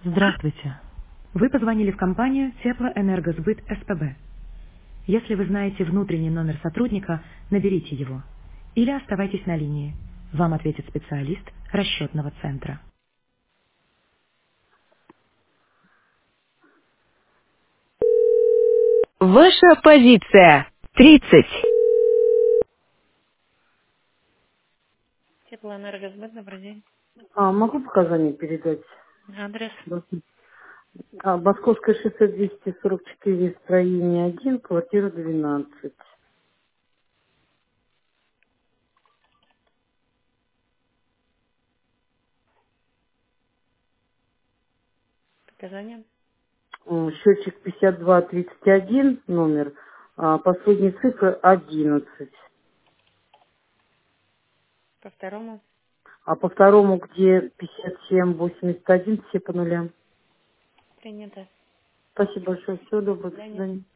Здравствуйте. Вы позвонили в компанию Теплоэнергосбыт СПБ. Если вы знаете внутренний номер сотрудника, наберите его. Или оставайтесь на линии. Вам ответит специалист расчетного центра. Ваша позиция. 30. Теплоэнергосбыт, добрый день. Могу показания передать? Адрес. Московское шоссе 244, строение 1, квартира 12. Показания. Счетчик 5231, номер. Последние цифры 11. По второму. А по второму, где 5781, все по нулям. Принято. Спасибо большое. Всего До доброго. До свидания. свидания.